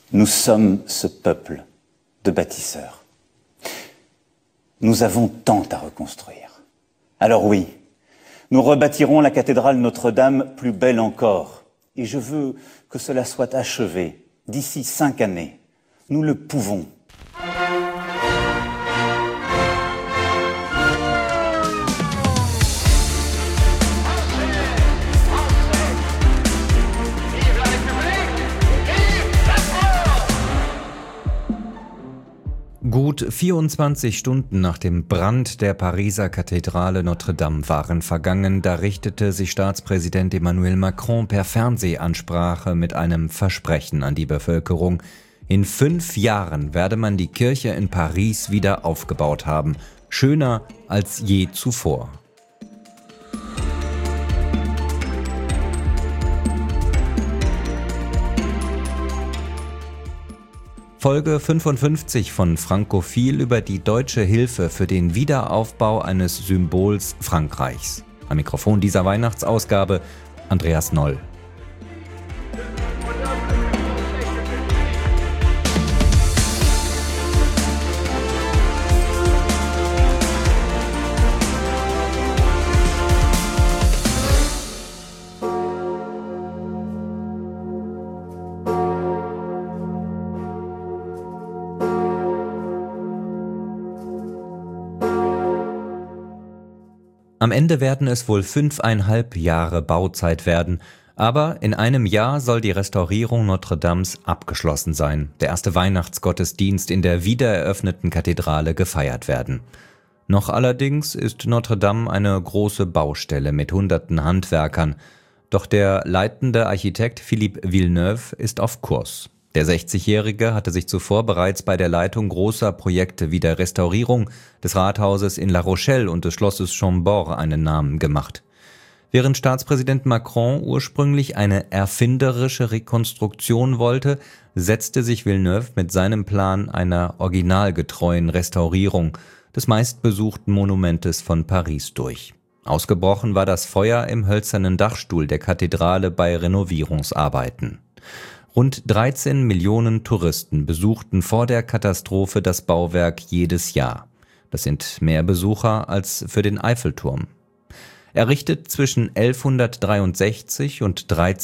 Nous sommes ce peuple de bâtisseurs. Nous avons tant à reconstruire. Alors oui, nous rebâtirons la cathédrale Notre-Dame plus belle encore. Et je veux que cela soit achevé d'ici 5 années. Nous le pouvons. Gut 24 Stunden nach dem Brand der Pariser Kathedrale Notre-Dame waren vergangen, da richtete sich Staatspräsident Emmanuel Macron per Fernsehansprache mit einem Versprechen an die Bevölkerung. In 5 Jahren werde man die Kirche in Paris wieder aufgebaut haben, schöner als je zuvor. Folge 55 von Frankophil über die deutsche Hilfe für den Wiederaufbau eines Symbols Frankreichs. Am Mikrofon dieser Weihnachtsausgabe Andreas Noll. Am Ende werden es wohl 5,5 Jahre Bauzeit werden, aber in einem Jahr soll die Restaurierung Notre-Dames abgeschlossen sein, der erste Weihnachtsgottesdienst in der wiedereröffneten Kathedrale gefeiert werden. Noch allerdings ist Notre-Dame eine große Baustelle mit hunderten Handwerkern, doch der leitende Architekt Philippe Villeneuve ist auf Kurs. Der 60-Jährige hatte sich zuvor bereits bei der Leitung großer Projekte wie der Restaurierung des Rathauses in La Rochelle und des Schlosses Chambord einen Namen gemacht. Während Staatspräsident Macron ursprünglich eine erfinderische Rekonstruktion wollte, setzte sich Villeneuve mit seinem Plan einer originalgetreuen Restaurierung des meistbesuchten Monumentes von Paris durch. Ausgebrochen war das Feuer im hölzernen Dachstuhl der Kathedrale bei Renovierungsarbeiten. Rund 13 Millionen Touristen besuchten vor der Katastrophe das Bauwerk jedes Jahr. Das sind mehr Besucher als für den Eiffelturm. Errichtet zwischen 1163 und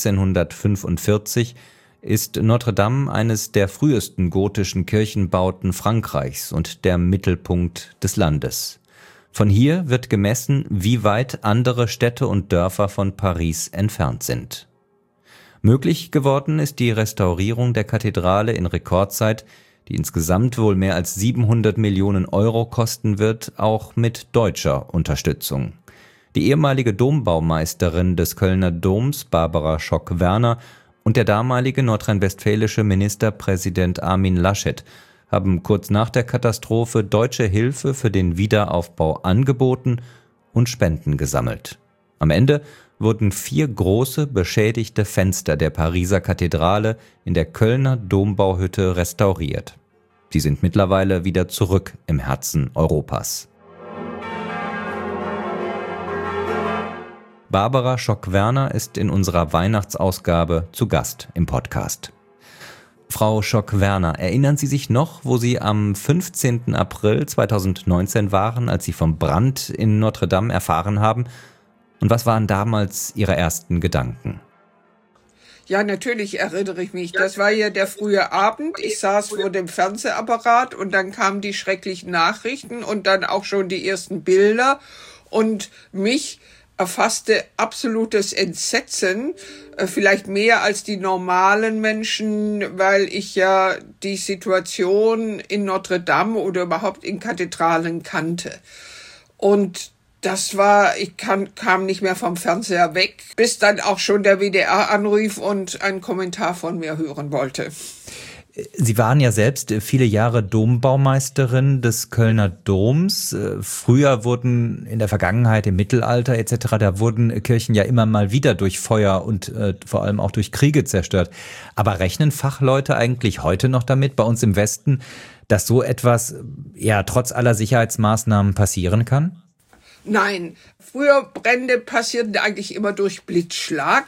1345 ist Notre-Dame eines der frühesten gotischen Kirchenbauten Frankreichs und der Mittelpunkt des Landes. Von hier wird gemessen, wie weit andere Städte und Dörfer von Paris entfernt sind. Möglich geworden ist die Restaurierung der Kathedrale in Rekordzeit, die insgesamt wohl mehr als 700 Millionen Euro kosten wird, auch mit deutscher Unterstützung. Die ehemalige Dombaumeisterin des Kölner Doms, Barbara Schock-Werner, und der damalige nordrhein-westfälische Ministerpräsident Armin Laschet haben kurz nach der Katastrophe deutsche Hilfe für den Wiederaufbau angeboten und Spenden gesammelt. Am Ende wurden 4 große beschädigte Fenster der Pariser Kathedrale in der Kölner Dombauhütte restauriert. Sie sind mittlerweile wieder zurück im Herzen Europas. Barbara Schock-Werner ist in unserer Weihnachtsausgabe zu Gast im Podcast. Frau Schock-Werner, erinnern Sie sich noch, wo Sie am 15. April 2019 waren, als Sie vom Brand in Notre-Dame erfahren haben? Und was waren damals Ihre ersten Gedanken? Ja, natürlich erinnere ich mich. Das war ja der frühe Abend. Ich saß vor dem Fernsehapparat und dann kamen die schrecklichen Nachrichten und dann auch schon die ersten Bilder. Und mich erfasste absolutes Entsetzen, vielleicht mehr als die normalen Menschen, weil ich ja die Situation in Notre-Dame oder überhaupt in Kathedralen kannte. Und das war, ich kam nicht mehr vom Fernseher weg, bis dann auch schon der WDR anrief und einen Kommentar von mir hören wollte. Sie waren ja selbst viele Jahre Dombaumeisterin des Kölner Doms. Früher wurden in der Vergangenheit, im Mittelalter etc., da wurden Kirchen ja immer mal wieder durch Feuer und vor allem auch durch Kriege zerstört. Aber rechnen Fachleute eigentlich heute noch damit, bei uns im Westen, dass so etwas ja trotz aller Sicherheitsmaßnahmen passieren kann? Nein, früher Brände passierten eigentlich immer durch Blitzschlag.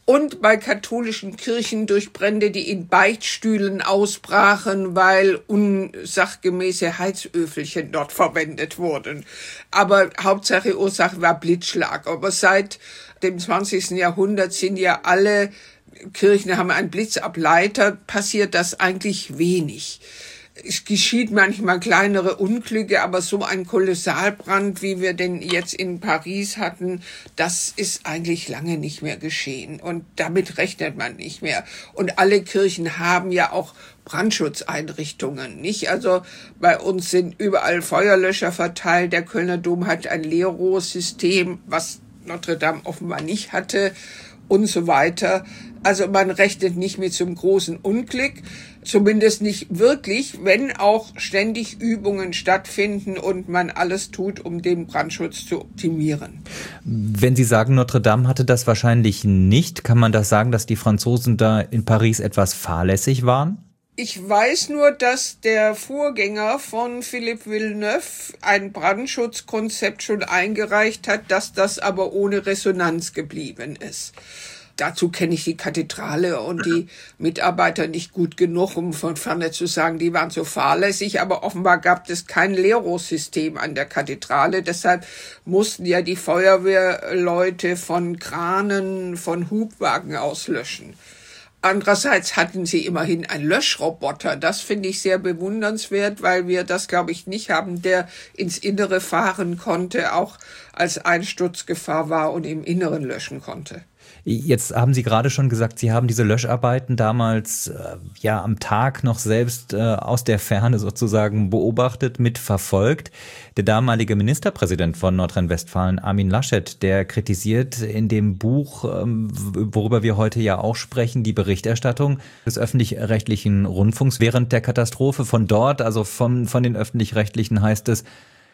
Und bei katholischen Kirchen durch Brände, die in Beichtstühlen ausbrachen, weil unsachgemäße Heizöfelchen dort verwendet wurden. Aber Hauptsache Ursache war Blitzschlag. Aber seit dem 20. Jahrhundert sind ja alle Kirchen haben einen Blitzableiter, passiert das eigentlich wenig. Es geschieht manchmal kleinere Unglücke, aber so ein Kolossalbrand, wie wir den jetzt in Paris hatten, das ist eigentlich lange nicht mehr geschehen. Und damit rechnet man nicht mehr. Und alle Kirchen haben ja auch Brandschutzeinrichtungen, nicht? Also bei uns sind überall Feuerlöscher verteilt. Der Kölner Dom hat ein Leerrohrsystem, was Notre Dame offenbar nicht hatte und so weiter. Also man rechnet nicht mit so einem großen Unglück, zumindest nicht wirklich, wenn auch ständig Übungen stattfinden und man alles tut, um den Brandschutz zu optimieren. Wenn Sie sagen, Notre Dame hatte das wahrscheinlich nicht, kann man das sagen, dass die Franzosen da in Paris etwas fahrlässig waren? Ich weiß nur, dass der Vorgänger von Philippe Villeneuve ein Brandschutzkonzept schon eingereicht hat, dass das aber ohne Resonanz geblieben ist. Dazu kenne ich die Kathedrale und die Mitarbeiter nicht gut genug, um von ferne zu sagen, die waren so fahrlässig. Aber offenbar gab es kein Leerrohrsystem an der Kathedrale. Deshalb mussten ja die Feuerwehrleute von Kranen, von Hubwagen auslöschen. Andererseits hatten sie immerhin einen Löschroboter. Das finde ich sehr bewundernswert, weil wir das, glaube ich, nicht haben, der ins Innere fahren konnte, auch als Einsturzgefahr war und im Inneren löschen konnte. Jetzt haben Sie gerade schon gesagt, Sie haben diese Löscharbeiten damals am Tag noch selbst aus der Ferne sozusagen beobachtet, mitverfolgt. Der damalige Ministerpräsident von Nordrhein-Westfalen, Armin Laschet, der kritisiert in dem Buch, worüber wir heute ja auch sprechen, die Berichterstattung des öffentlich-rechtlichen Rundfunks während der Katastrophe. Von dort, also von den Öffentlich-Rechtlichen heißt es,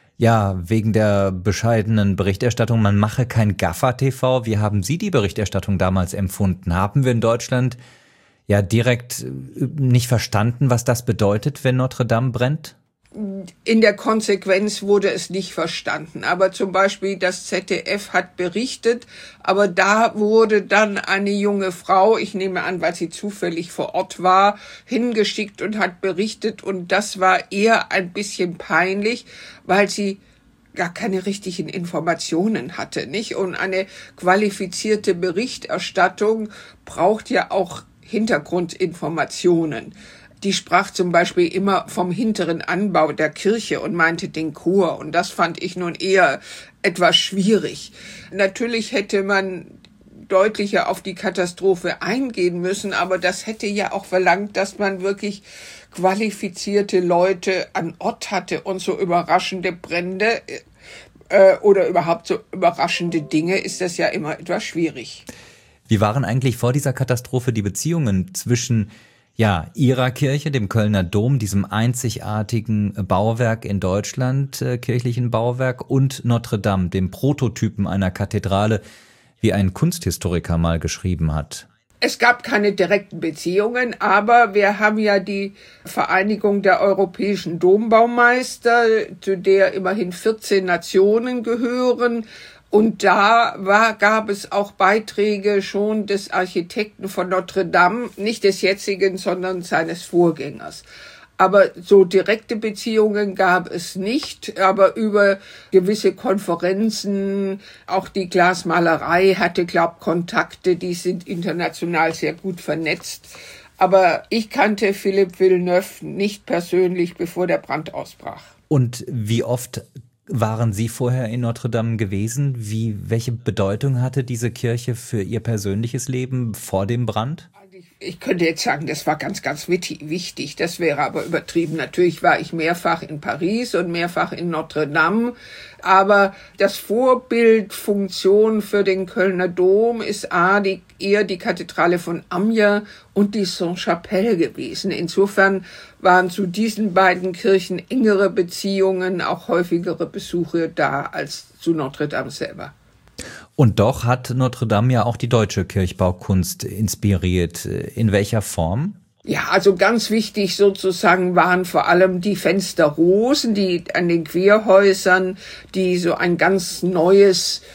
ja, wegen der bescheidenen Berichterstattung, man mache kein Gaffer-TV. Wie haben Sie die Berichterstattung damals empfunden? Haben wir in Deutschland ja direkt nicht verstanden, was das bedeutet, wenn Notre Dame brennt? In der Konsequenz wurde es nicht verstanden. Aber zum Beispiel das ZDF hat berichtet, aber da wurde dann eine junge Frau, ich nehme an, weil sie zufällig vor Ort war, hingeschickt und hat berichtet. Und das war eher ein bisschen peinlich, weil sie gar keine richtigen Informationen hatte, nicht? Und eine qualifizierte Berichterstattung braucht ja auch Hintergrundinformationen. Die sprach zum Beispiel immer vom hinteren Anbau der Kirche und meinte den Chor. Und das fand ich nun eher etwas schwierig. Natürlich hätte man deutlicher auf die Katastrophe eingehen müssen, aber das hätte ja auch verlangt, dass man wirklich qualifizierte Leute an Ort hatte und so überraschende Brände oder überhaupt so überraschende Dinge ist das ja immer etwas schwierig. Wie waren eigentlich vor dieser Katastrophe die Beziehungen zwischen Ihrer Kirche, dem Kölner Dom, diesem einzigartigen Bauwerk in Deutschland, kirchlichen Bauwerk, und Notre Dame, dem Prototypen einer Kathedrale, wie ein Kunsthistoriker mal geschrieben hat? Es gab keine direkten Beziehungen, aber wir haben ja die Vereinigung der europäischen Dombaumeister, zu der immerhin 14 Nationen gehören. Und da gab es auch Beiträge schon des Architekten von Notre Dame, nicht des jetzigen, sondern seines Vorgängers. Aber so direkte Beziehungen gab es nicht, aber über gewisse Konferenzen, auch die Glasmalerei hatte, Kontakte, die sind international sehr gut vernetzt. Aber ich kannte Philippe Villeneuve nicht persönlich, bevor der Brand ausbrach. Und wie oft waren Sie vorher in Notre Dame gewesen? Welche Bedeutung hatte diese Kirche für Ihr persönliches Leben vor dem Brand? Ich könnte jetzt sagen, das war ganz, ganz wichtig. Das wäre aber übertrieben. Natürlich war ich mehrfach in Paris und mehrfach in Notre Dame. Aber das Vorbildfunktion für den Kölner Dom ist eher die Kathedrale von Amiens und die Sainte-Chapelle gewesen. Insofern waren zu diesen beiden Kirchen engere Beziehungen, auch häufigere Besuche da als zu Notre Dame selber. Und doch hat Notre Dame ja auch die deutsche Kirchbaukunst inspiriert. In welcher Form? Ja, also ganz wichtig sozusagen waren vor allem die Fensterrosen, die an den Querhäusern, die so ein ganz neues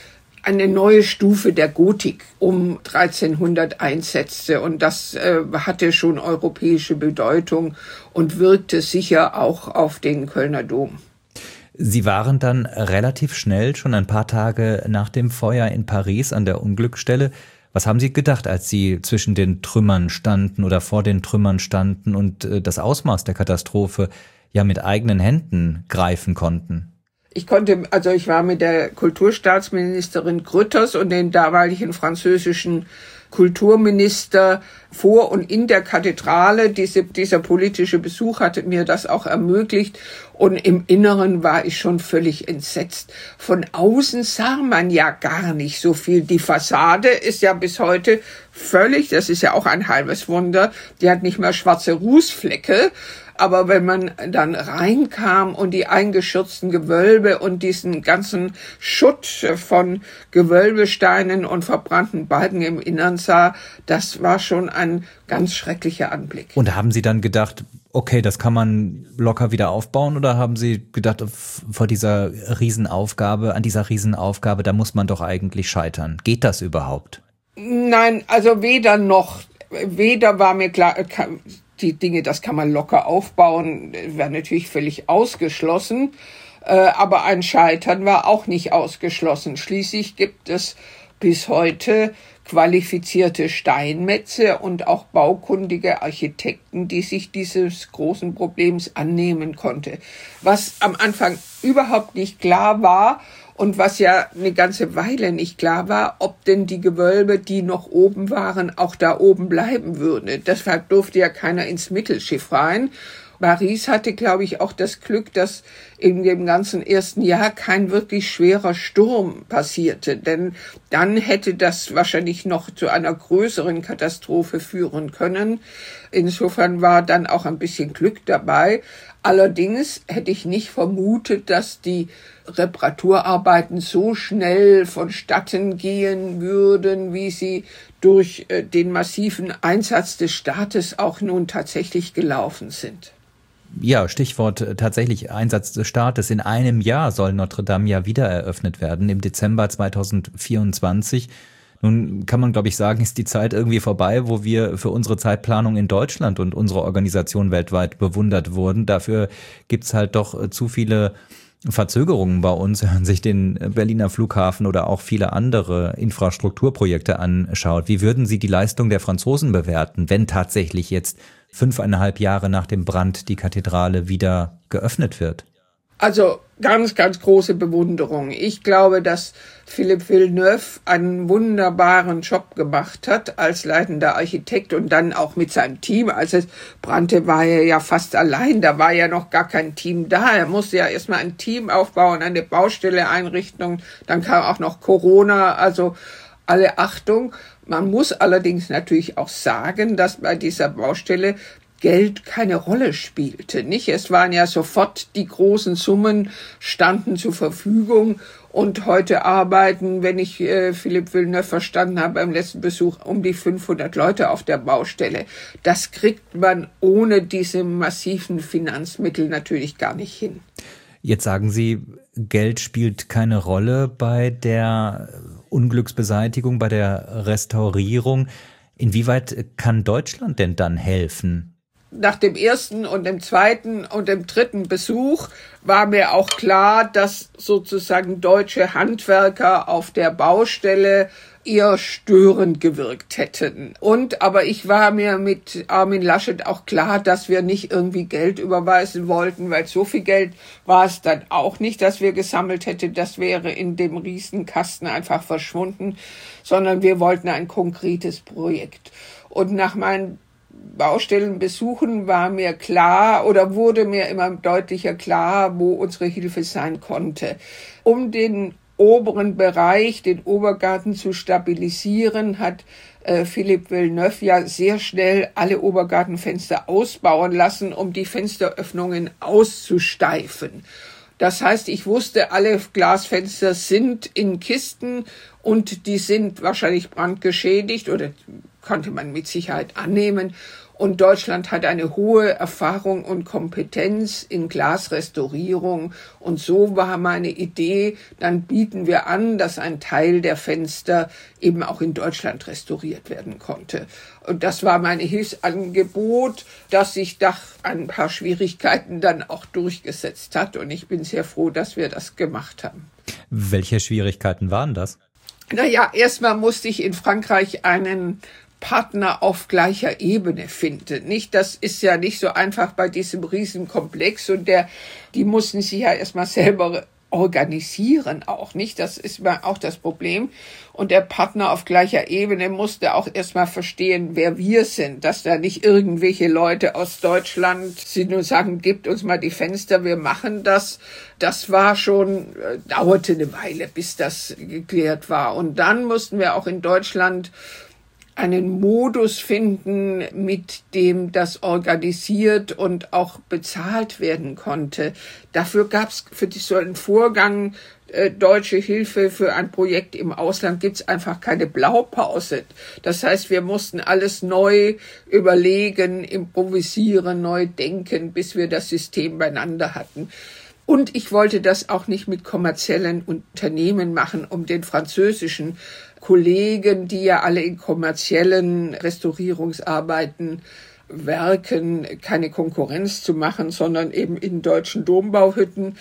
eine neue Stufe der Gotik um 1300 einsetzte. Und das hatte schon europäische Bedeutung und wirkte sicher auch auf den Kölner Dom. Sie waren dann relativ schnell, schon ein paar Tage nach dem Feuer in Paris an der Unglücksstelle. Was haben Sie gedacht, als Sie zwischen den Trümmern standen oder vor den Trümmern standen und das Ausmaß der Katastrophe ja mit eigenen Händen greifen konnten? Ich war mit der Kulturstaatsministerin Grütters und dem damaligen französischen Kulturminister vor und in der Kathedrale. Dieser politische Besuch hatte mir das auch ermöglicht. Und im Inneren war ich schon völlig entsetzt. Von außen sah man ja gar nicht so viel. Die Fassade ist ja bis heute das ist ja auch ein halbes Wunder, die hat nicht mal schwarze Rußflecke. Aber wenn man dann reinkam und die eingeschürzten Gewölbe und diesen ganzen Schutt von Gewölbesteinen und verbrannten Balken im Innern sah, das war schon ein ganz schrecklicher Anblick. Und haben Sie dann gedacht, okay, das kann man locker wieder aufbauen, oder haben Sie gedacht, an dieser Riesenaufgabe, da muss man doch eigentlich scheitern? Geht das überhaupt? Nein, also weder war mir klar, die Dinge, das kann man locker aufbauen, wäre natürlich völlig ausgeschlossen, aber ein Scheitern war auch nicht ausgeschlossen. Schließlich gibt es bis heute qualifizierte Steinmetze und auch baukundige Architekten, die sich dieses großen Problems annehmen konnte. Was am Anfang überhaupt nicht klar war und was ja eine ganze Weile nicht klar war, ob denn die Gewölbe, die noch oben waren, auch da oben bleiben würden. Deshalb durfte ja keiner ins Mittelschiff rein. Paris hatte, glaube ich, auch das Glück, dass in dem ganzen ersten Jahr kein wirklich schwerer Sturm passierte. Denn dann hätte das wahrscheinlich noch zu einer größeren Katastrophe führen können. Insofern war dann auch ein bisschen Glück dabei. Allerdings hätte ich nicht vermutet, dass die Reparaturarbeiten so schnell vonstatten gehen würden, wie sie durch den massiven Einsatz des Staates auch nun tatsächlich gelaufen sind. Ja, Stichwort tatsächlich Einsatz des Staates. In einem Jahr soll Notre Dame ja wieder eröffnet werden, im Dezember 2024. Nun kann man, glaube ich, sagen, ist die Zeit irgendwie vorbei, wo wir für unsere Zeitplanung in Deutschland und unsere Organisation weltweit bewundert wurden. Dafür gibt's halt doch zu viele Verzögerungen bei uns, wenn man sich den Berliner Flughafen oder auch viele andere Infrastrukturprojekte anschaut. Wie würden Sie die Leistung der Franzosen bewerten, wenn tatsächlich jetzt 5,5 Jahre nach dem Brand die Kathedrale wieder geöffnet wird? Also ganz, ganz große Bewunderung. Ich glaube, dass Philippe Villeneuve einen wunderbaren Job gemacht hat als leitender Architekt und dann auch mit seinem Team. Als es brannte, war er ja fast allein. Da war ja noch gar kein Team da. Er musste ja erstmal ein Team aufbauen, eine Baustelle einrichten. Dann kam auch noch Corona, also alle Achtung. Man muss allerdings natürlich auch sagen, dass bei dieser Baustelle Geld keine Rolle spielte, nicht? Es waren ja sofort die großen Summen standen zur Verfügung und heute arbeiten, wenn ich Philippe Villeneuve verstanden habe beim letzten Besuch, um die 500 Leute auf der Baustelle. Das kriegt man ohne diese massiven Finanzmittel natürlich gar nicht hin. Jetzt sagen Sie, Geld spielt keine Rolle bei der Unglücksbeseitigung, bei der Restaurierung. Inwieweit kann Deutschland denn dann helfen? Nach dem ersten und dem zweiten und dem dritten Besuch war mir auch klar, dass sozusagen deutsche Handwerker auf der Baustelle eher störend gewirkt hätten. Aber ich war mir mit Armin Laschet auch klar, dass wir nicht irgendwie Geld überweisen wollten, weil so viel Geld war es dann auch nicht, dass wir gesammelt hätten. Das wäre in dem Riesenkasten einfach verschwunden, sondern wir wollten ein konkretes Projekt. Und nach meinen Baustellenbesuchen war mir klar oder wurde mir immer deutlicher klar, wo unsere Hilfe sein konnte. Um den oberen Bereich, den Obergarten zu stabilisieren, hat Philippe Villeneuve ja sehr schnell alle Obergartenfenster ausbauen lassen, um die Fensteröffnungen auszusteifen. Das heißt, ich wusste, alle Glasfenster sind in Kisten und die sind wahrscheinlich brandgeschädigt oder konnte man mit Sicherheit annehmen. Und Deutschland hat eine hohe Erfahrung und Kompetenz in Glasrestaurierung. Und so war meine Idee, dann bieten wir an, dass ein Teil der Fenster eben auch in Deutschland restauriert werden konnte. Und das war mein Hilfsangebot, das sich nach ein paar Schwierigkeiten dann auch durchgesetzt hat. Und ich bin sehr froh, dass wir das gemacht haben. Welche Schwierigkeiten waren das? Naja, erstmal musste ich in Frankreich einen Partner auf gleicher Ebene finden. Nicht, das ist ja nicht so einfach bei diesem Riesenkomplex und die mussten sich ja erstmal selber organisieren auch, nicht? Das ist mir auch das Problem. Und der Partner auf gleicher Ebene musste auch erstmal verstehen, wer wir sind, dass da nicht irgendwelche Leute aus Deutschland sind und sagen, gebt uns mal die Fenster, wir machen das. Das war schon, dauerte eine Weile, bis das geklärt war. Und dann mussten wir auch in Deutschland einen Modus finden, mit dem das organisiert und auch bezahlt werden konnte. Dafür gab es für so einen Vorgang deutsche Hilfe für ein Projekt im Ausland, gibt es einfach keine Blaupause. Das heißt, wir mussten alles neu überlegen, improvisieren, neu denken, bis wir das System beieinander hatten. Und ich wollte das auch nicht mit kommerziellen Unternehmen machen, um den französischen Kollegen, die ja alle in kommerziellen Restaurierungsarbeiten werken, keine Konkurrenz zu machen, sondern eben in deutschen Dombauhütten.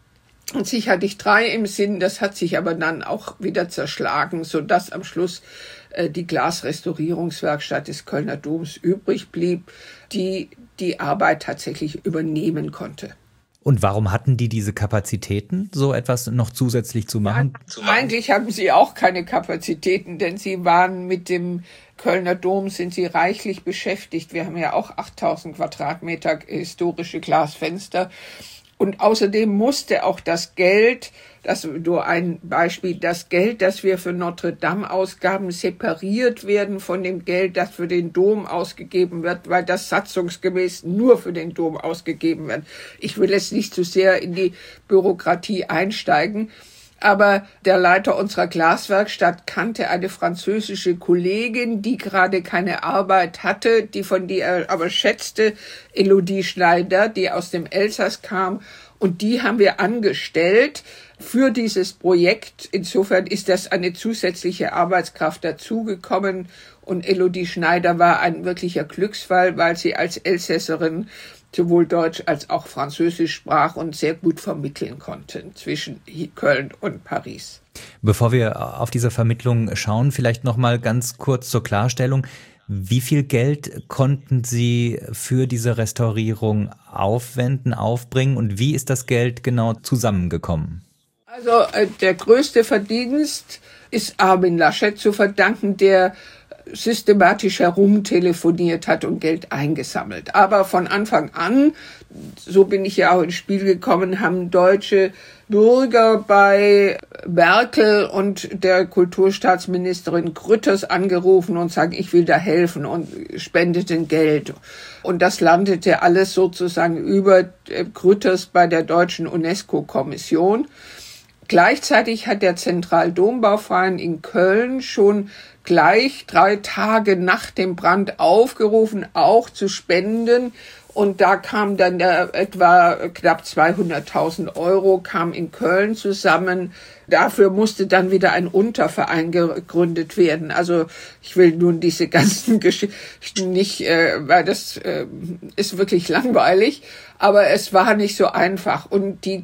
Und sich hatte ich 3 im Sinn, das hat sich aber dann auch wieder zerschlagen, sodass am Schluss die Glasrestaurierungswerkstatt des Kölner Doms übrig blieb, die die Arbeit tatsächlich übernehmen konnte. Und warum hatten die diese Kapazitäten, so etwas noch zusätzlich zu machen? Ja, eigentlich haben sie auch keine Kapazitäten, denn sie waren mit dem Kölner Dom, sind sie reichlich beschäftigt. Wir haben ja auch 8000 Quadratmeter historische Glasfenster. Und außerdem musste auch das Geld, das nur ein Beispiel, das Geld, das wir für Notre Dame ausgaben, separiert werden von dem Geld, das für den Dom ausgegeben wird, weil das satzungsgemäß nur für den Dom ausgegeben wird. Ich will jetzt nicht zu sehr in die Bürokratie einsteigen, aber der Leiter unserer Glaswerkstatt kannte eine französische Kollegin, die gerade keine Arbeit hatte, die er aber schätzte, Elodie Schneider, die aus dem Elsass kam. Und die haben wir angestellt für dieses Projekt. Insofern ist das eine zusätzliche Arbeitskraft dazugekommen. Und Elodie Schneider war ein wirklicher Glücksfall, weil sie als Elsässerin sowohl Deutsch als auch Französisch sprach und sehr gut vermitteln konnte zwischen Köln und Paris. Bevor wir auf diese Vermittlung schauen, vielleicht noch mal ganz kurz zur Klarstellung. Wie viel Geld konnten Sie für diese Restaurierung aufbringen und wie ist das Geld genau zusammengekommen? Also der größte Verdienst ist Armin Laschet zu verdanken, der systematisch herumtelefoniert hat und Geld eingesammelt. Aber von Anfang an, so bin ich ja auch ins Spiel gekommen, haben deutsche Bürger bei Merkel und der Kulturstaatsministerin Grütters angerufen und sagen, ich will da helfen und spendeten Geld. Und das landete alles sozusagen über Grütters bei der deutschen UNESCO-Kommission. Gleichzeitig hat der Zentraldombauverein in Köln schon gleich 3 Tage nach dem Brand aufgerufen, auch zu spenden. Und da kam dann etwa knapp 200.000 Euro kam in Köln zusammen. Dafür musste dann wieder ein Unterverein gegründet werden. Also ich will nun diese ganzen Geschichten nicht, weil das ist wirklich langweilig. Aber es war nicht so einfach. Und die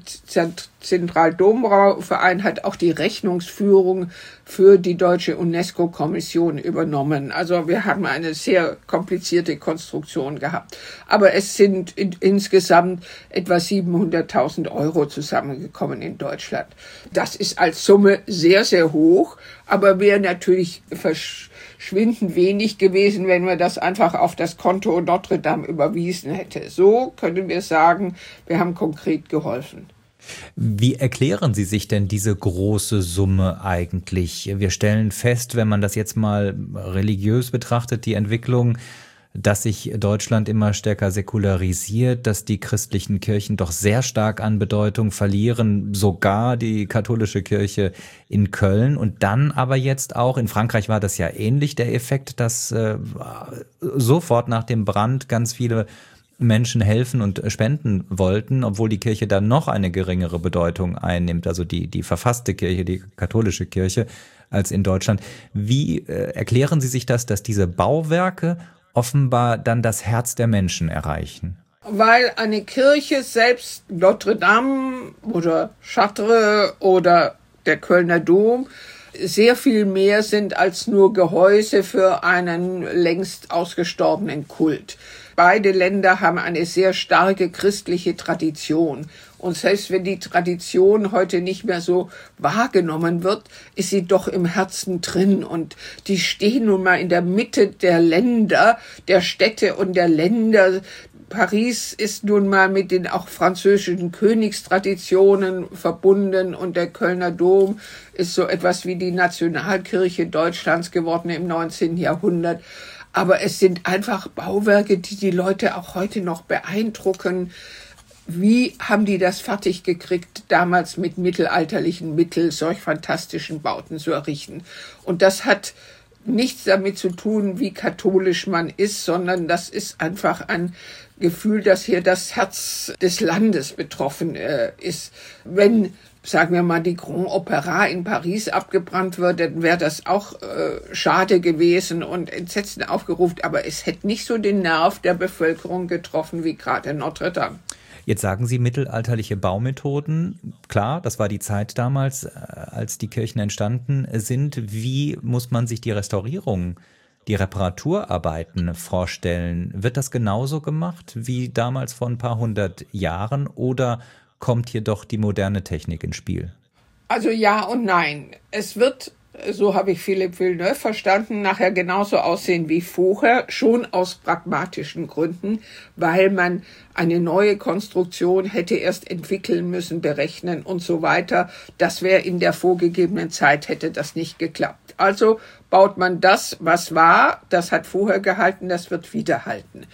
Zentraldombauverein hat auch die Rechnungsführung für die deutsche UNESCO-Kommission übernommen. Also wir haben eine sehr komplizierte Konstruktion gehabt. Aber es sind insgesamt etwa 700.000 Euro zusammengekommen in Deutschland. Das ist als Summe sehr, sehr hoch, aber wäre natürlich verschwindend wenig gewesen, wenn man das einfach auf das Konto Notre Dame überwiesen hätte. So können wir sagen, wir haben konkret geholfen. Wie erklären Sie sich denn diese große Summe eigentlich? Wir stellen fest, wenn man das jetzt mal religiös betrachtet, die Entwicklung, dass sich Deutschland immer stärker säkularisiert, dass die christlichen Kirchen doch sehr stark an Bedeutung verlieren, sogar die katholische Kirche in Köln. Und dann aber jetzt auch, in Frankreich war das ja ähnlich, der Effekt, dass sofort nach dem Brand ganz viele Menschen helfen und spenden wollten, obwohl die Kirche dann noch eine geringere Bedeutung einnimmt, also die verfasste Kirche, die katholische Kirche, als in Deutschland. Wie erklären Sie sich das, dass diese Bauwerke offenbar dann das Herz der Menschen erreichen? Weil eine Kirche, selbst Notre Dame oder Chartres oder der Kölner Dom, sehr viel mehr sind als nur Gehäuse für einen längst ausgestorbenen Kult. Beide Länder haben eine sehr starke christliche Tradition. Und selbst wenn die Tradition heute nicht mehr so wahrgenommen wird, ist sie doch im Herzen drin. Und die stehen nun mal in der Mitte der Länder, der Städte und der Länder. Paris ist nun mal mit den auch französischen Königstraditionen verbunden und der Kölner Dom ist so etwas wie die Nationalkirche Deutschlands geworden im 19. Jahrhundert. Aber es sind einfach Bauwerke, die die Leute auch heute noch beeindrucken. Wie haben die das fertig gekriegt, damals mit mittelalterlichen Mitteln solch fantastischen Bauten zu errichten? Und das hat nichts damit zu tun, wie katholisch man ist, sondern das ist einfach ein Gefühl, dass hier das Herz des Landes betroffen ist. Wenn, sagen wir mal, die Grand Opéra in Paris abgebrannt wird, dann wäre das auch schade gewesen und Entsetzen aufgerufen. Aber es hätte nicht so den Nerv der Bevölkerung getroffen wie gerade Notre Dame. Jetzt sagen Sie mittelalterliche Baumethoden. Klar, das war die Zeit damals, als die Kirchen entstanden sind. Wie muss man sich die Restaurierung, die Reparaturarbeiten vorstellen? Wird das genauso gemacht wie damals vor ein paar hundert Jahren oder kommt hier doch die moderne Technik ins Spiel? Also ja und nein. Es wird, so habe ich Philippe Villeneuve verstanden, nachher genauso aussehen wie vorher, schon aus pragmatischen Gründen, weil man eine neue Konstruktion hätte erst entwickeln müssen, berechnen und so weiter. Das wäre in der vorgegebenen Zeit, hätte das nicht geklappt. Also baut man das, was war, das hat vorher gehalten, das wird wieder halten.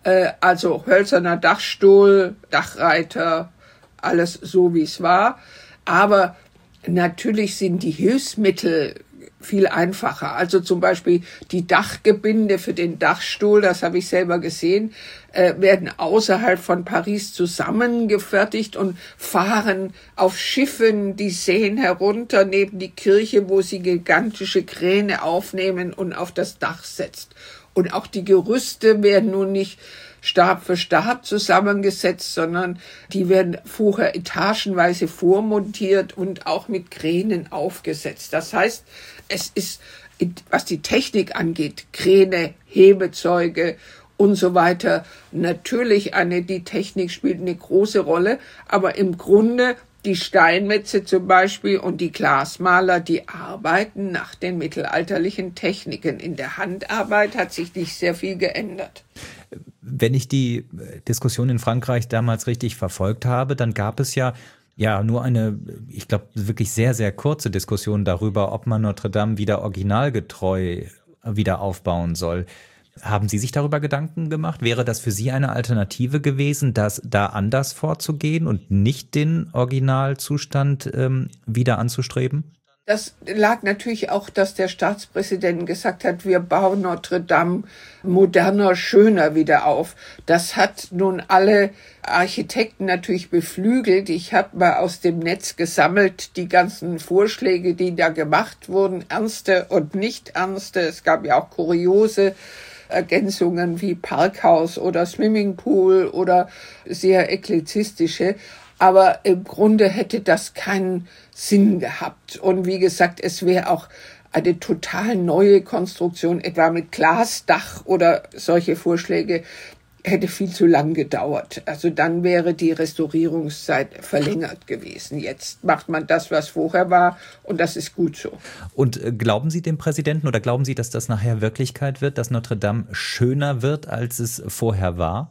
Also hölzerner Dachstuhl, Dachreiter, alles so wie es war. Aber natürlich sind die Hilfsmittel viel einfacher. Also zum Beispiel die Dachgebinde für den Dachstuhl, das habe ich selber gesehen, werden außerhalb von Paris zusammengefertigt und fahren auf Schiffen die Seen herunter neben die Kirche, wo sie gigantische Kräne aufnehmen und auf das Dach setzt. Und auch die Gerüste werden nun nicht Stab für Stab zusammengesetzt, sondern die werden vorher etagenweise vormontiert und auch mit Kränen aufgesetzt. Das heißt, es ist, was die Technik angeht, Kräne, Hebezeuge und so weiter, natürlich die Technik spielt eine große Rolle, aber im Grunde die Steinmetze zum Beispiel und die Glasmaler, die arbeiten nach den mittelalterlichen Techniken. In der Handarbeit hat sich nicht sehr viel geändert. Wenn ich die Diskussion in Frankreich damals richtig verfolgt habe, dann gab es ja nur eine, ich glaube, wirklich sehr, sehr kurze Diskussion darüber, ob man Notre Dame wieder originalgetreu wieder aufbauen soll. Haben Sie sich darüber Gedanken gemacht? Wäre das für Sie eine Alternative gewesen, das da anders vorzugehen und nicht den Originalzustand wieder anzustreben? Das lag natürlich auch, dass der Staatspräsident gesagt hat, wir bauen Notre Dame moderner, schöner wieder auf. Das hat nun alle Architekten natürlich beflügelt. Ich habe mal aus dem Netz gesammelt die ganzen Vorschläge, die da gemacht wurden, ernste und nicht ernste. Es gab ja auch kuriose Ergänzungen wie Parkhaus oder Swimmingpool oder sehr eklerzistische. Aber im Grunde hätte das keinen Sinn gehabt. Und wie gesagt, es wäre auch eine total neue Konstruktion, etwa mit Glasdach oder solche Vorschläge, hätte viel zu lang gedauert. Also dann wäre die Restaurierungszeit verlängert gewesen. Jetzt macht man das, was vorher war, und das ist gut so. Und glauben Sie dem Präsidenten oder glauben Sie, dass das nachher Wirklichkeit wird, dass Notre Dame schöner wird, als es vorher war?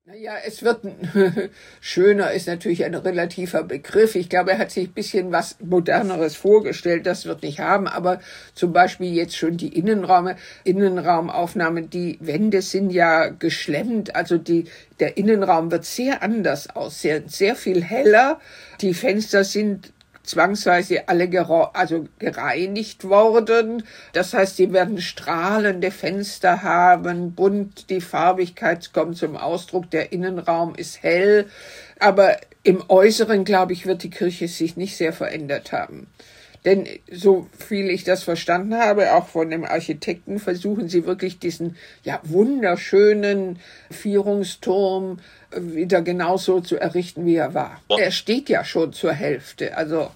Naja, es wird schöner ist natürlich ein relativer Begriff. Ich glaube, er hat sich ein bisschen was Moderneres vorgestellt. Das wird nicht haben, aber zum Beispiel jetzt schon die Innenraumaufnahmen, die Wände sind ja geschlemmt. Also der Innenraum wird sehr anders aussehen, sehr viel heller. Die Fenster sind zwangsweise alle gereinigt worden. Das heißt, sie werden strahlende Fenster haben, bunt, die Farbigkeit kommt zum Ausdruck, der Innenraum ist hell. Aber im Äußeren, glaube ich, wird die Kirche sich nicht sehr verändert haben. Denn so viel ich das verstanden habe, auch von dem Architekten, versuchen sie wirklich diesen wunderschönen Vierungsturm wieder genauso zu errichten, wie er war. Er steht ja schon zur Hälfte, also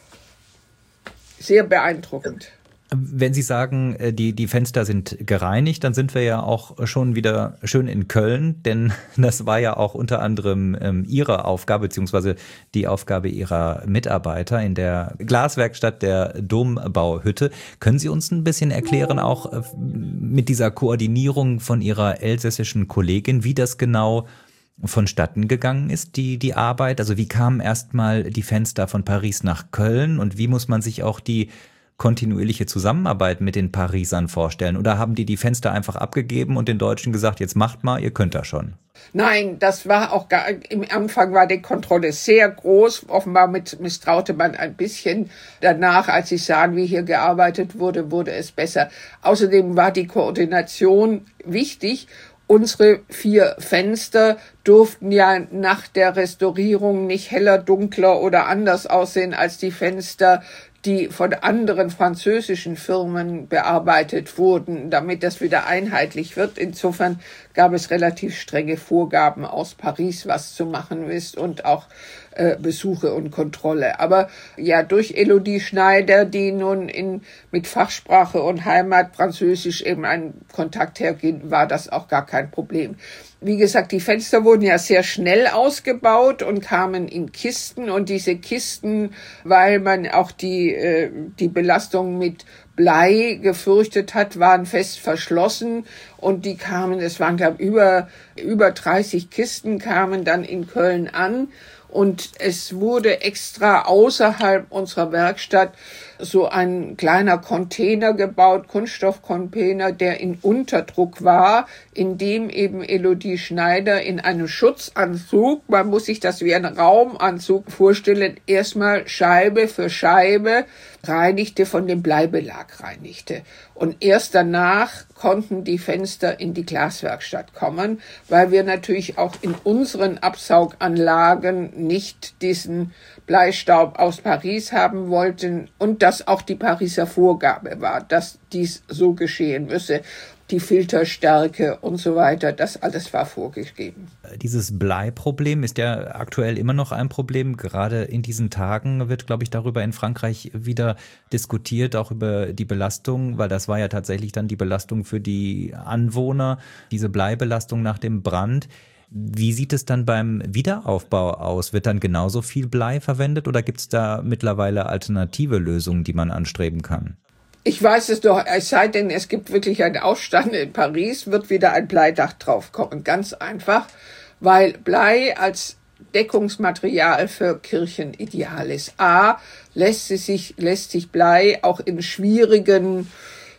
sehr beeindruckend. Wenn Sie sagen, die Fenster sind gereinigt, dann sind wir ja auch schon wieder schön in Köln, denn das war ja auch unter anderem Ihre Aufgabe, beziehungsweise die Aufgabe Ihrer Mitarbeiter in der Glaswerkstatt der Dombauhütte. Können Sie uns ein bisschen erklären, auch mit dieser Koordinierung von Ihrer elsässischen Kollegin, wie das genau vonstatten gegangen ist, die Arbeit? Also wie kamen erstmal die Fenster von Paris nach Köln und wie muss man sich auch die kontinuierliche Zusammenarbeit mit den Parisern vorstellen? Oder haben die Fenster einfach abgegeben und den Deutschen gesagt, jetzt macht mal, ihr könnt das schon? Nein, das war auch im Anfang war die Kontrolle sehr groß. Offenbar misstraute man ein bisschen. Danach, als sie sahen, wie hier gearbeitet wurde, wurde es besser. Außerdem war die Koordination wichtig. Unsere 4 Fenster durften ja nach der Restaurierung nicht heller, dunkler oder anders aussehen als die Fenster, die von anderen französischen Firmen bearbeitet wurden, damit das wieder einheitlich wird. Insofern gab es relativ strenge Vorgaben aus Paris, was zu machen ist und auch Besuche und Kontrolle. Aber ja, durch Elodie Schneider, die nun mit Fachsprache und Heimat Französisch eben einen Kontakt hergehen, war das auch gar kein Problem. Wie gesagt, die Fenster wurden ja sehr schnell ausgebaut und kamen in Kisten und diese Kisten, weil man auch die Belastung mit Blei gefürchtet hat, waren fest verschlossen und die kamen, es waren glaube ich über 30 Kisten kamen dann in Köln an. Und es wurde extra außerhalb unserer Werkstatt so ein kleiner Container gebaut, Kunststoffcontainer, der in Unterdruck war, in dem eben Elodie Schneider in einem Schutzanzug, man muss sich das wie ein Raumanzug vorstellen, erstmal Scheibe für Scheibe reinigte, von dem Bleibelag reinigte. Und erst danach konnten die Fenster in die Glaswerkstatt kommen, weil wir natürlich auch in unseren Absauganlagen nicht diesen Bleistaub aus Paris haben wollten und das auch die Pariser Vorgabe war, dass dies so geschehen müsse. Die Filterstärke und so weiter, das alles war vorgegeben. Dieses Bleiproblem ist ja aktuell immer noch ein Problem. Gerade in diesen Tagen wird, glaube ich, darüber in Frankreich wieder diskutiert, auch über die Belastung, weil das war ja tatsächlich dann die Belastung für die Anwohner, diese Bleibelastung nach dem Brand. Wie sieht es dann beim Wiederaufbau aus? Wird dann genauso viel Blei verwendet oder gibt es da mittlerweile alternative Lösungen, die man anstreben kann? Ich weiß es doch, es sei denn, es gibt wirklich einen Aufstand in Paris, wird wieder ein Bleidach draufkommen. Ganz einfach, weil Blei als Deckungsmaterial für Kirchen ideal ist. A, lässt sich Blei auch in schwierigen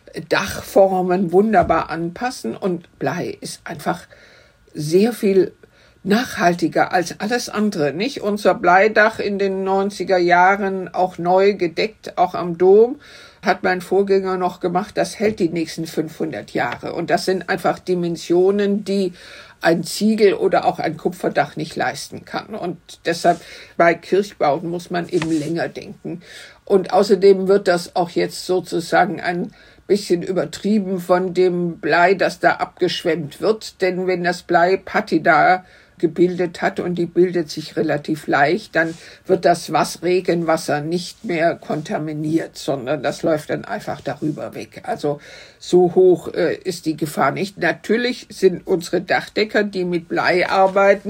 Dachformen wunderbar anpassen und Blei ist einfach sehr viel nachhaltiger als alles andere, nicht? Unser Bleidach in den 90er Jahren auch neu gedeckt, auch am Dom, hat mein Vorgänger noch gemacht, das hält die nächsten 500 Jahre. Und das sind einfach Dimensionen, die ein Ziegel oder auch ein Kupferdach nicht leisten kann. Und deshalb bei Kirchbauten muss man eben länger denken. Und außerdem wird das auch jetzt sozusagen ein bisschen übertrieben von dem Blei, das da abgeschwemmt wird. Denn wenn das Blei Patina gebildet hat und die bildet sich relativ leicht, dann wird das Regenwasser nicht mehr kontaminiert, sondern das läuft dann einfach darüber weg. Also so hoch ist die Gefahr nicht. Natürlich sind unsere Dachdecker, die mit Blei arbeiten,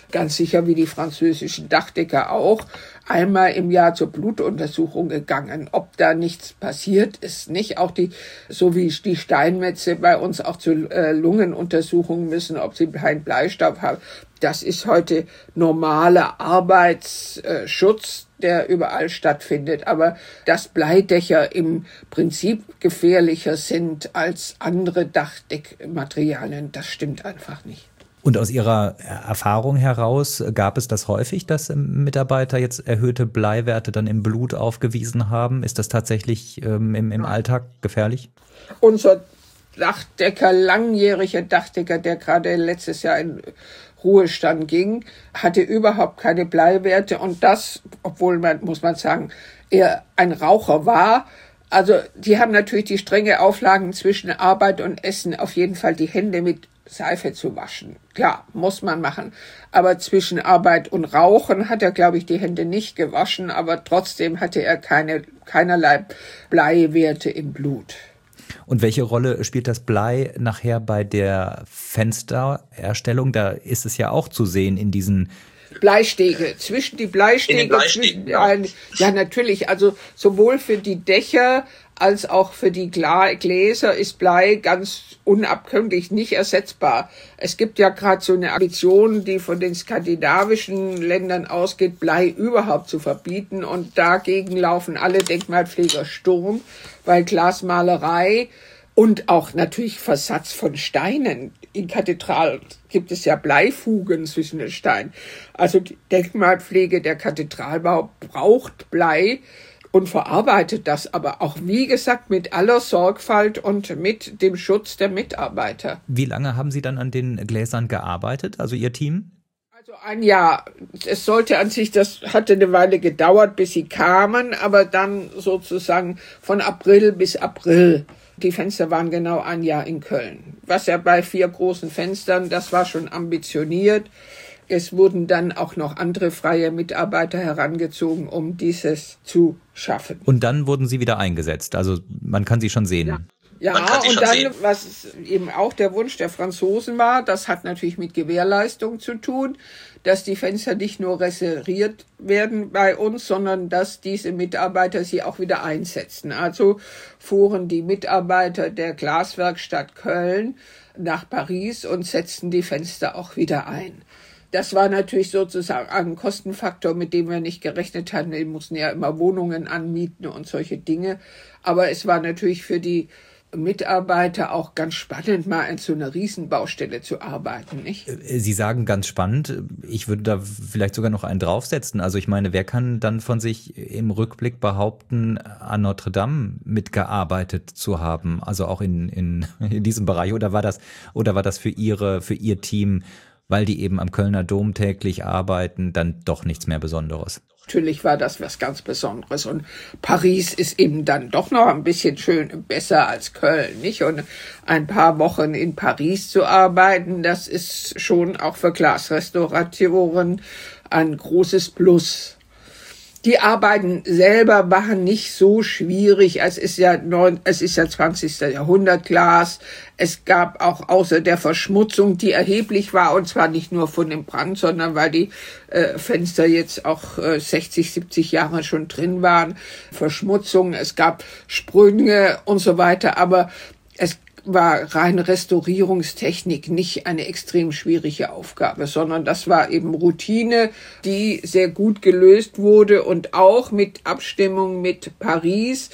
ganz sicher wie die französischen Dachdecker auch, einmal im Jahr zur Blutuntersuchung gegangen. Ob da nichts passiert ist, nicht. Auch so wie die Steinmetze bei uns auch zu Lungenuntersuchungen müssen, ob sie keinen Bleistaub haben. Das ist heute normaler Arbeitsschutz, der überall stattfindet. Aber dass Bleidächer im Prinzip gefährlicher sind als andere Dachdeckmaterialien, das stimmt einfach nicht. Und aus Ihrer Erfahrung heraus gab es das häufig, dass Mitarbeiter jetzt erhöhte Bleiwerte dann im Blut aufgewiesen haben? Ist das tatsächlich im Alltag gefährlich? Unser Dachdecker, langjähriger Dachdecker, der gerade letztes Jahr in Ruhestand ging, hatte überhaupt keine Bleiwerte. Und das, obwohl muss man sagen, er ein Raucher war. Also die haben natürlich die strenge Auflagen zwischen Arbeit und Essen, auf jeden Fall die Hände mit Seife zu waschen. Klar, muss man machen. Aber zwischen Arbeit und Rauchen hat er, glaube ich, die Hände nicht gewaschen, aber trotzdem hatte er keinerlei Bleiwerte im Blut. Und welche Rolle spielt das Blei nachher bei der Fenstererstellung? Da ist es ja auch zu sehen in diesen Bleistege, zwischen die Bleistege, ja natürlich, also sowohl für die Dächer als auch für die Gläser ist Blei ganz unabkömmlich nicht ersetzbar. Es gibt ja gerade so eine Ambition, die von den skandinavischen Ländern ausgeht, Blei überhaupt zu verbieten, und dagegen laufen alle Denkmalpfleger Sturm, weil Glasmalerei und auch natürlich Versatz von Steinen. In Kathedralen gibt es ja Bleifugen zwischen den Steinen. Also die Denkmalpflege, der Kathedralbau braucht Blei und verarbeitet das aber auch, wie gesagt, mit aller Sorgfalt und mit dem Schutz der Mitarbeiter. Wie lange haben Sie dann an den Gläsern gearbeitet, also Ihr Team? Also ein Jahr. Es sollte an sich, das hatte eine Weile gedauert, bis sie kamen, aber dann sozusagen von April bis April. Die Fenster waren genau ein Jahr in Köln. Was ja bei 4 großen Fenstern, das war schon ambitioniert. Es wurden dann auch noch andere freie Mitarbeiter herangezogen, um dieses zu schaffen. Und dann wurden Sie wieder eingesetzt. Also man kann sie schon sehen. Ja, und dann, was eben auch der Wunsch der Franzosen war, das hat natürlich mit Gewährleistung zu tun, dass die Fenster nicht nur restauriert werden bei uns, sondern dass diese Mitarbeiter sie auch wieder einsetzen. Also fuhren die Mitarbeiter der Glaswerkstatt Köln nach Paris und setzten die Fenster auch wieder ein. Das war natürlich sozusagen ein Kostenfaktor, mit dem wir nicht gerechnet hatten. Wir mussten ja immer Wohnungen anmieten und solche Dinge. Aber es war natürlich für die Mitarbeiter auch ganz spannend, mal in so einer Riesenbaustelle zu arbeiten, nicht? Sie sagen ganz spannend. Ich würde da vielleicht sogar noch einen draufsetzen. Also ich meine, wer kann dann von sich im Rückblick behaupten, an Notre Dame mitgearbeitet zu haben? Also auch in diesem Bereich. Oder war das für Ihr Team, weil die eben am Kölner Dom täglich arbeiten, dann doch nichts mehr Besonderes? Natürlich war das was ganz Besonderes, und Paris ist eben dann doch noch ein bisschen besser als Köln, nicht? Und ein paar Wochen in Paris zu arbeiten, das ist schon auch für Glasrestauratoren ein großes Plus. Die Arbeiten selber waren nicht so schwierig. Es ist ja 20. Jahrhundert Glas. Es gab auch außer der Verschmutzung, die erheblich war, und zwar nicht nur von dem Brand, sondern weil die Fenster jetzt auch 60, 70 Jahre schon drin waren, Verschmutzung, es gab Sprünge und so weiter, aber es war reine Restaurierungstechnik nicht eine extrem schwierige Aufgabe, sondern das war eben Routine, die sehr gut gelöst wurde, und auch mit Abstimmung mit Paris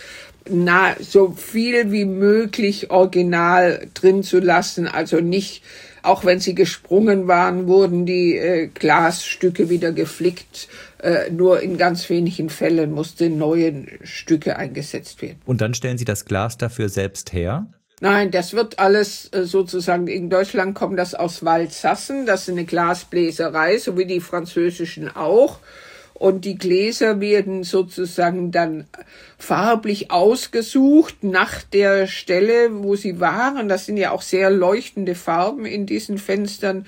so viel wie möglich original drin zu lassen, also nicht, auch wenn sie gesprungen waren, wurden die Glasstücke wieder geflickt. Nur in ganz wenigen Fällen mussten neue Stücke eingesetzt werden. Und dann stellen Sie das Glas dafür selbst her? Nein, das wird alles sozusagen, in Deutschland kommt das aus Waldsassen, das ist eine Glasbläserei, so wie die französischen auch. Und die Gläser werden sozusagen dann farblich ausgesucht nach der Stelle, wo sie waren. Das sind ja auch sehr leuchtende Farben in diesen Fenstern.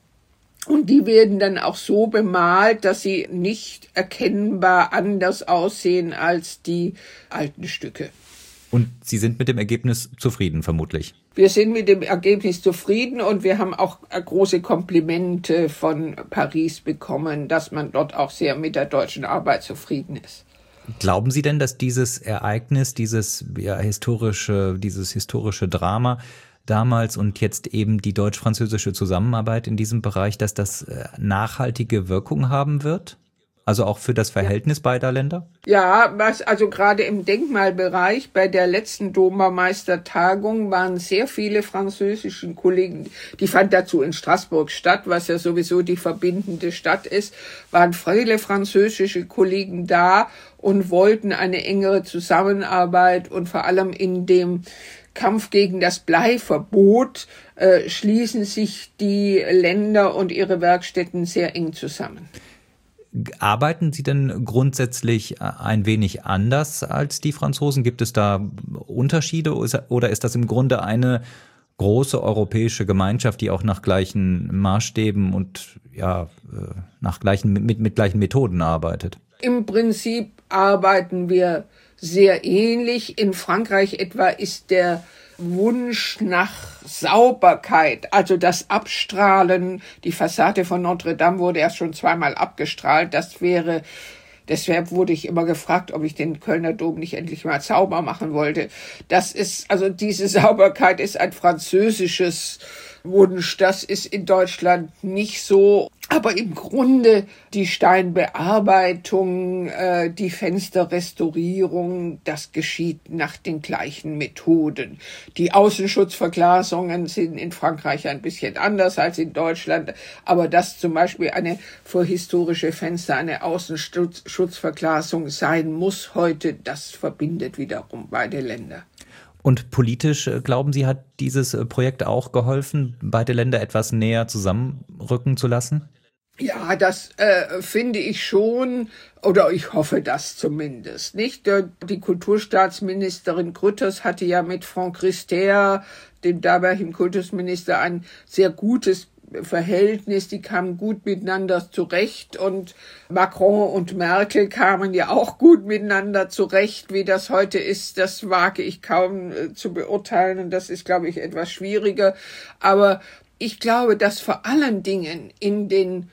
Und die werden dann auch so bemalt, dass sie nicht erkennbar anders aussehen als die alten Stücke. Und Sie sind mit dem Ergebnis zufrieden, vermutlich? Wir sind mit dem Ergebnis zufrieden und wir haben auch große Komplimente von Paris bekommen, dass man dort auch sehr mit der deutschen Arbeit zufrieden ist. Glauben Sie denn, dass dieses Ereignis, dieses historische Drama damals und jetzt eben die deutsch-französische Zusammenarbeit in diesem Bereich, dass das nachhaltige Wirkung haben wird? Also auch für das Verhältnis beider Länder? Ja, also gerade im Denkmalbereich bei der letzten Dombaumeistertagung waren sehr viele französische Kollegen, die fand dazu in Straßburg statt, was ja sowieso die verbindende Stadt ist, waren viele französische Kollegen da und wollten eine engere Zusammenarbeit und vor allem in dem Kampf gegen das Bleiverbot schließen sich die Länder und ihre Werkstätten sehr eng zusammen. Arbeiten Sie denn grundsätzlich ein wenig anders als die Franzosen? Gibt es da Unterschiede oder ist das im Grunde eine große europäische Gemeinschaft, die auch nach gleichen Maßstäben und mit gleichen Methoden arbeitet? Im Prinzip arbeiten wir sehr ähnlich. In Frankreich etwa ist der Wunsch nach Sauberkeit, also das Abstrahlen, die Fassade von Notre Dame wurde erst schon zweimal abgestrahlt, deshalb wurde ich immer gefragt, ob ich den Kölner Dom nicht endlich mal sauber machen wollte. Diese Sauberkeit ist ein französisches Wunsch, das ist in Deutschland nicht so. Aber im Grunde die Steinbearbeitung, die Fensterrestaurierung, das geschieht nach den gleichen Methoden. Die Außenschutzverglasungen sind in Frankreich ein bisschen anders als in Deutschland, aber dass zum Beispiel für historische Fenster eine Außenschutzverglasung sein muss heute, das verbindet wiederum beide Länder. Und politisch, glauben Sie, hat dieses Projekt auch geholfen, beide Länder etwas näher zusammenrücken zu lassen? Ja, das finde ich schon, oder ich hoffe das zumindest, nicht? Die Kulturstaatsministerin Grütters hatte ja mit Franck Rister, dem damaligen Kultusminister, ein sehr gutes Verhältnis, die kamen gut miteinander zurecht und Macron und Merkel kamen ja auch gut miteinander zurecht. Wie das heute ist, das wage ich kaum zu beurteilen und das ist, glaube ich, etwas schwieriger. Aber ich glaube, dass vor allen Dingen in den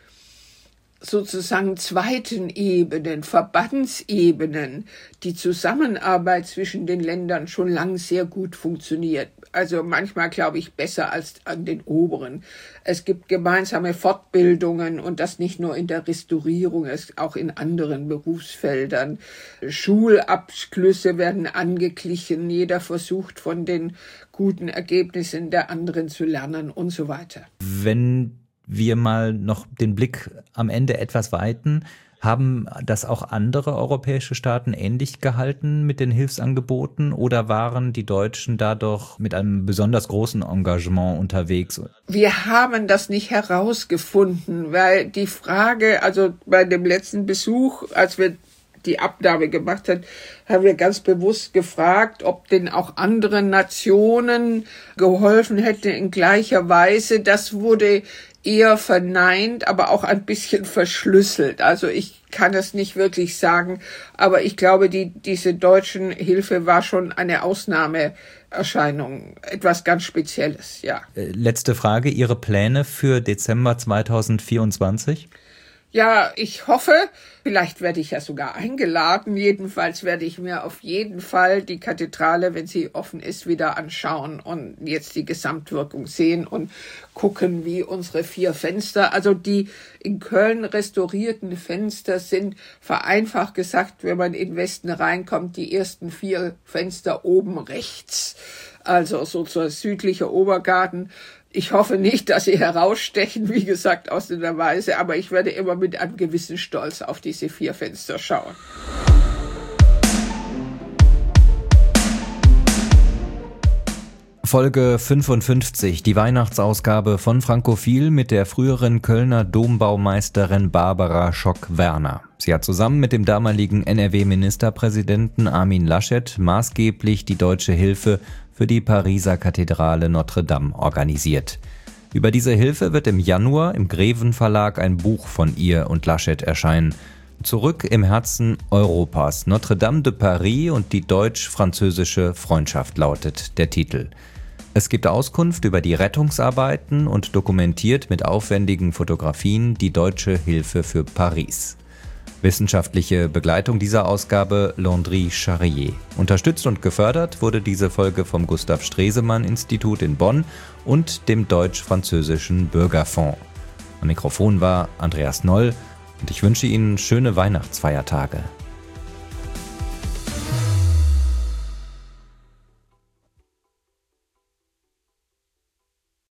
sozusagen zweiten Ebenen, Verbandsebenen, die Zusammenarbeit zwischen den Ländern schon lang sehr gut funktioniert. Also manchmal, glaube ich, besser als an den oberen. Es gibt gemeinsame Fortbildungen und das nicht nur in der Restaurierung, es auch in anderen Berufsfeldern. Schulabschlüsse werden angeglichen, jeder versucht von den guten Ergebnissen der anderen zu lernen und so weiter. Wenn wir mal noch den Blick am Ende etwas weiten, haben das auch andere europäische Staaten ähnlich gehalten mit den Hilfsangeboten oder waren die Deutschen da doch mit einem besonders großen Engagement unterwegs? Wir haben das nicht herausgefunden, weil die Frage, also bei dem letzten Besuch, als wir die Abnahme gemacht haben, haben wir ganz bewusst gefragt, ob denn auch anderen Nationen geholfen hätte in gleicher Weise. Das wurde eher verneint, aber auch ein bisschen verschlüsselt. Also ich kann es nicht wirklich sagen, aber ich glaube, diese deutschen Hilfe war schon eine Ausnahmeerscheinung, etwas ganz Spezielles, ja. Letzte Frage, Ihre Pläne für Dezember 2024? Ja, ich hoffe, vielleicht werde ich ja sogar eingeladen. Jedenfalls werde ich mir auf jeden Fall die Kathedrale, wenn sie offen ist, wieder anschauen und jetzt die Gesamtwirkung sehen und gucken, wie unsere 4 Fenster, also die in Köln restaurierten Fenster sind, vereinfacht gesagt, wenn man in den Westen reinkommt, die ersten 4 Fenster oben rechts, also so zur südliche Obergarten. Ich hoffe nicht, dass sie herausstechen, wie gesagt, aus der Weise, aber ich werde immer mit einem gewissen Stolz auf diese 4 Fenster schauen. Folge 55, die Weihnachtsausgabe von Frankophil mit der früheren Kölner Dombaumeisterin Barbara Schock-Werner. Sie hat zusammen mit dem damaligen NRW-Ministerpräsidenten Armin Laschet maßgeblich die deutsche Hilfe für die Pariser Kathedrale Notre Dame organisiert. Über diese Hilfe wird im Januar im Greven Verlag ein Buch von ihr und Laschet erscheinen. Zurück im Herzen Europas, Notre Dame de Paris und die deutsch-französische Freundschaft lautet der Titel. Es gibt Auskunft über die Rettungsarbeiten und dokumentiert mit aufwendigen Fotografien die deutsche Hilfe für Paris. Wissenschaftliche Begleitung dieser Ausgabe Landry Charrier. Unterstützt und gefördert wurde diese Folge vom Gustav Stresemann Institut in Bonn und dem Deutsch-Französischen Bürgerfonds. Am Mikrofon war Andreas Noll und ich wünsche Ihnen schöne Weihnachtsfeiertage.